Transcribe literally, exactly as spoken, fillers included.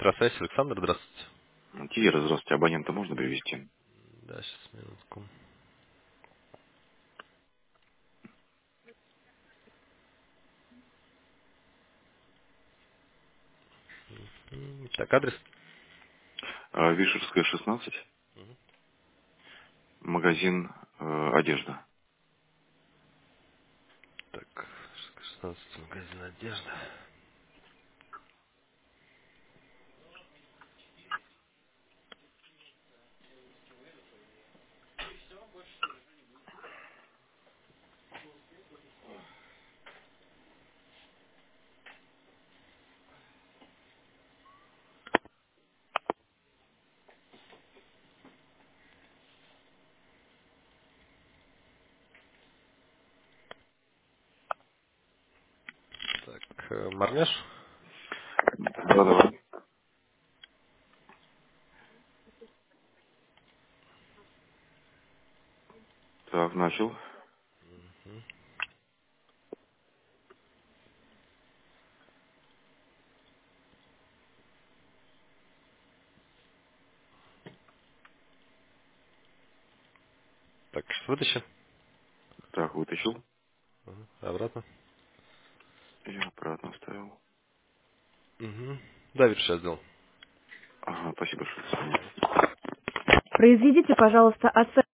Электросвязь, Александр, здравствуйте. Кира, здравствуйте. Абонента можно привести? Да, сейчас, минутку. М, Так, адрес. А, Вишерская, шестнадцать. Магазин э, одежда. Так, шестнадцать, магазин одежда. Так, э, Марнеш. Да, давай. Так, начал. Так, вытащи. Так, вытащил. Ага, обратно. Я обратно вставил. Угу. Да, Витя, сейчас сделал. Ага, спасибо большое. До свидания. Ага. Произведите, пожалуйста, оценку.